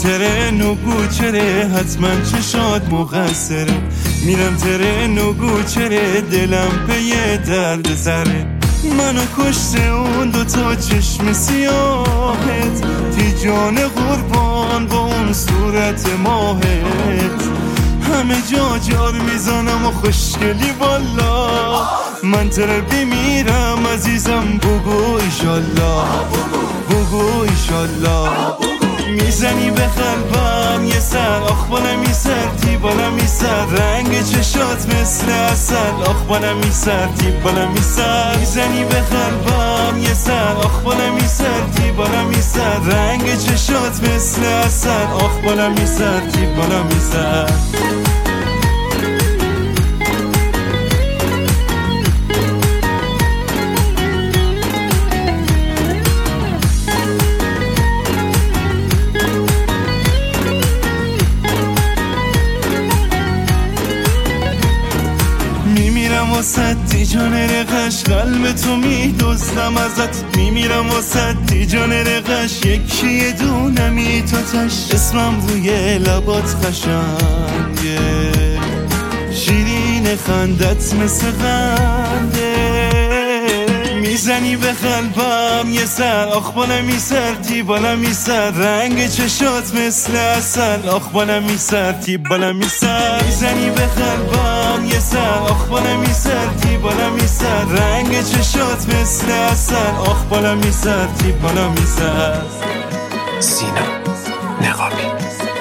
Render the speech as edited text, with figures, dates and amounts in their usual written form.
ترن و گوچره حتما چشات مقصره، میرم ترن و گوچره دلم پی درد سره. منو کشته اون دوتا چشم سیاهت، تی جان قربان با اون صورت ماهت. همه جا جار میزنم و خوشگلی بالا، من تره بمیرم عزیزم بگو ایشالله، بگو ایشالله. میزنی به قلبم یه سر، آخ بالمی سر تی بالمی سر، رنگ چشات مثل اصل، آخ بالمی سر تی بالمی سر. میزنی به قلبم یه سر، آخ بالمی سر تی بالمی سر، رنگ چشات مثل اصل، آخ بالمی سر تی بالمی سر. میمیرم واسد تی جان رقش، قلب تو میدوزدم ازت. میمیرم واسد تی جان رقش، یکی یه دونمی تو تش. اسمم روی لبات قشنگه، شیرین خندت مثل قنده. میزنی به قلبم یه سر، آخ بالمی سر تی بالمی سر، رنگ چشات مثل اصل، آخ بالمی سر تی بالمی سر. میزنی به قلبم یه سر، آخ بالمی سر تی بالمی سر، رنگ چشات مثل اصل، آخ بالمی سر تی بالمی سر. سینا نقابی.